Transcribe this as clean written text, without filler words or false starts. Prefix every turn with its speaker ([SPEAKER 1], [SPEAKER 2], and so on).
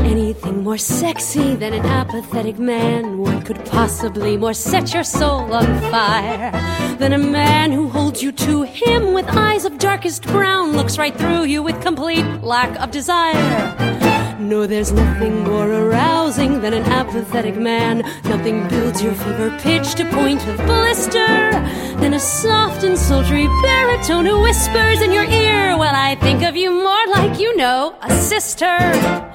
[SPEAKER 1] anything more sexy than an apathetic man? What could possibly more set your soul on fire than a man who holds you to him with eyes of darkest brown, looks right through you with complete lack of desire? No, there's nothing more arousing than an apathetic man. Nothing builds your fever pitch to point of blister than a soft and sultry baritone who whispers in your ear, well, I think of you more like, you know, a sister.